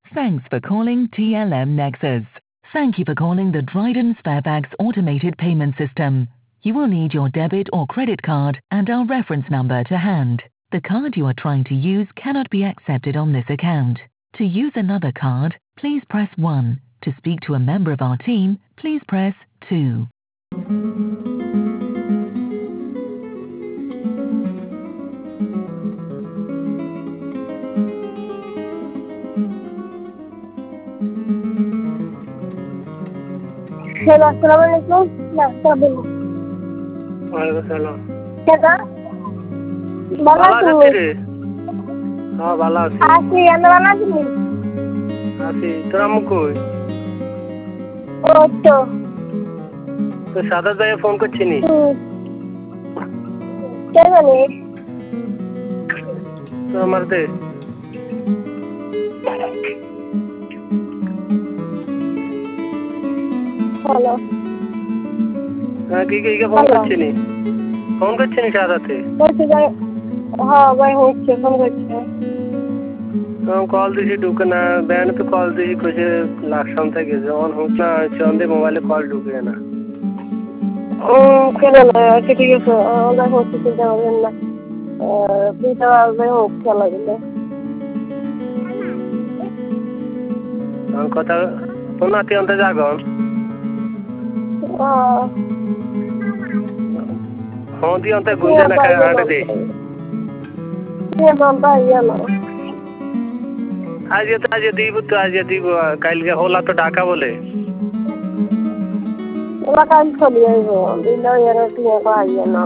Thanks for calling TLM Nexus. Thank you for calling the Dryden Sparebags automated payment system. You will need your debit or credit card and our reference number to hand. The card you are trying to use cannot be accepted on this account. To use another card, please press 1. To speak to a member of our team, please press 2. Hello, assalamualaikum. Nah, sabi mo. ওয়ালাইকুম Kaya? ভালো Bala আছিস tu. রে? হ্যাঁ ভালো আছি Asi, ano bala tu? আছি তোর আম্মু কই? Ocho. তোর সাদা ভাইয়া ফোন করছিনি? Kaya ni? তোর আমার দে Hello. হ্যাঁ কি ফোন করছিনি? ফোন করছিনি সাদাতে? Ocho ba? Ha, ba hoche, phone করছে। কল দিছি ঢুকে না ব্যানে তো কল দিছি কইছে লাকসাম থেকে যখন হোক না চন্দে মোবাইলে কল ঢুকে না কেন না? আচ্ছা ঠিক আছে, বা হচ্ছে চিন্তা করবেন না। দুইটা বাজবে হোক খেলা দিলে। কথা ফোন নাতি অন্তে যাগন ফোন দিয়ে অন্তে গুঞ্জে না খায় হাঁটে দে আজ দিব কালকে হোলা তো ঢাকা বলে ওরা কাল চলে যাইব দিলে এর টিয়া পাইয়ে না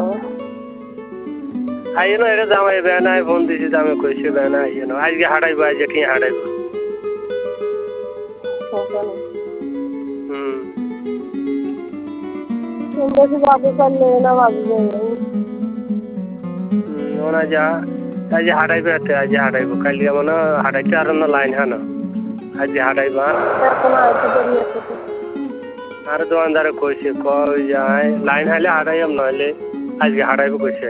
আইয়ে না এটা জামাই বেনায় ফোন দিছি জামাই কইছে বেনা আইয়ে না আজকে হাঁটাইবো আজকে কি হাঁটাইবো বেশি বাবু করলে না বাজবে ওনা যা আজ হাঁটাইবে আজ হাঁটাইবো কালকে মনে হাঁটাইতে আর না লাইন হানো আজ হাঁটাইবা আর দোকানদারে কইছে কই যায় লাইন হাইলে হাঁটাইম নইলে আজকে হাঁটাইবো কইছে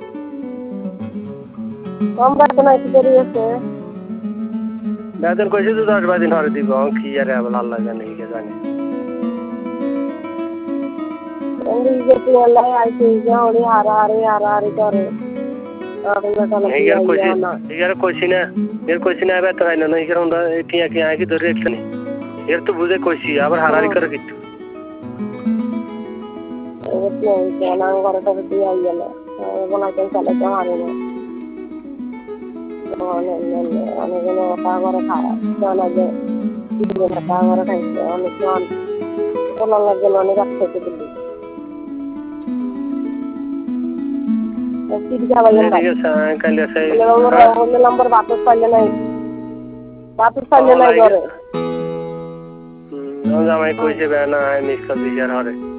কম বেতন আইতে দেরি আছে বেতন কইছে তো 10-12 দিন হরে দিব কি আরে আল্লাহ জানে কি জানে ওই যে তুলা আইতে যাওড়ি হারাহারি করে এর কইছি না বেতন আইনা না এর আমরা কি আগে ধরে রাখছনি এর তো বুঝে কইছি আবার হারাহারি করে কিছু কেন ঘরটা দিয়ে আইয়া না বলা কেন চলে তো হারে না অনেক ওটা করে খারাপ জানা যে ওটা করে খাইছে অনেক বলা লাগে অনেক রাখতে দিলি নম্বর বাপস পাইলে নাই করে জামাই কইছে বেনা মিস কর দিয়ার হরে